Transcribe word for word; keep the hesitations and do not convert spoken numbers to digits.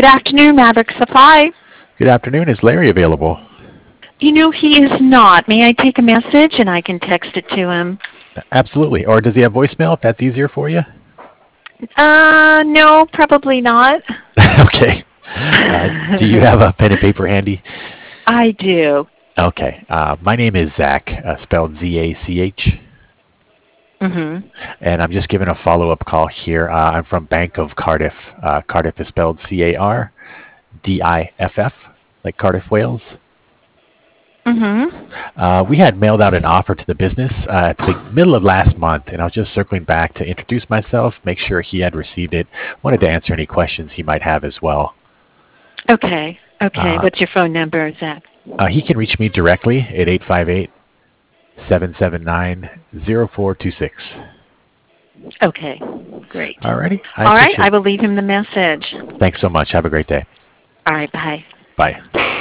afternoon, Maverick Supply. Good afternoon. Is Larry available? You know, he is not. May I take a message and I can text it to him? Absolutely. Or does he have voicemail if that's easier for you? Uh, no, probably not. Okay. Uh, do you have a pen and paper handy? I do. Okay. Uh, my name is Zach, uh, spelled Z A C H. Mm-hmm. And I'm just giving a follow-up call here. Uh, I'm from Bank of Cardiff. Uh, Cardiff is spelled C A R D I F F, like Cardiff, Wales. Mm-hmm. Uh, we had mailed out an offer to the business uh, at the middle of last month, and I was just circling back to introduce myself, make sure he had received it. Wanted to answer any questions he might have as well. Okay. Okay. Uh, What's your phone number, Zach? uh, he can reach me directly at eight five eight, seven seven nine, zero four two six. Okay. Great. Alrighty. I All right. appreciate I it. will leave him the message. Thanks so much. Have a great day. All right. Bye. Bye.